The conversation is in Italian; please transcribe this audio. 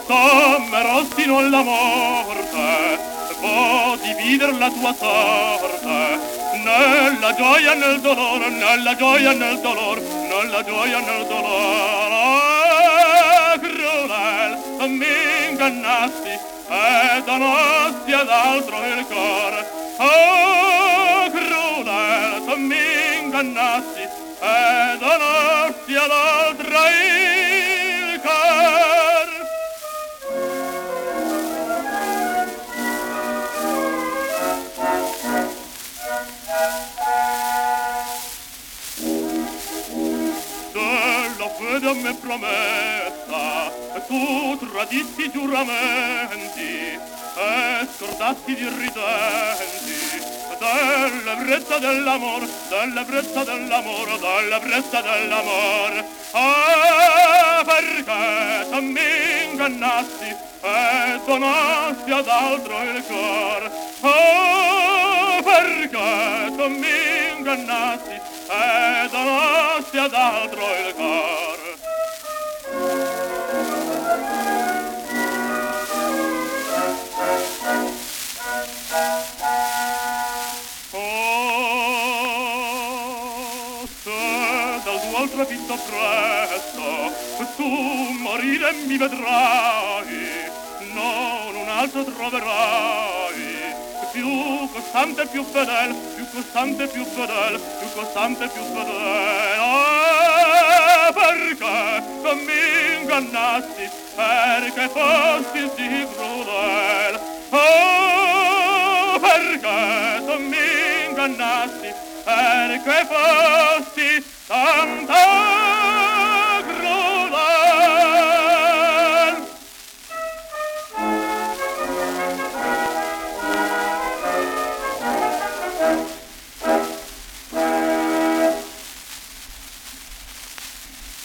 Sommerostino alla morte, può dividere la tua sorte, nella gioia e nel dolore, nella gioia e nel dolore, nella gioia e nel dolore. Oh, crudel, mi ingannasti e donosti ad altro il cuore. Oh, crudel, mi ingannasti e donosti ad altro il cuore. Della fede a me promessa, tu tradisti giuramenti e scordasti gli irridenti dell'ebbrezza dell'amor, dell'ebbrezza dell'amor, dell'ebbrezza dell'amor. Ah, perché tu mi ingannasti e donasti ad altro il cor? Oh, perché tu mi ingannasti e donasti ad altro il cor? Al trafitto presto, tu morire mi vedrai, non un altro troverai, più costante e più fedele, più costante e più fedele, più costante e più fedele. Ah, perché tu mi ingannasti, perché fossi sì crudele. Oh, perché tu mi ingannasti, perché fossi tanto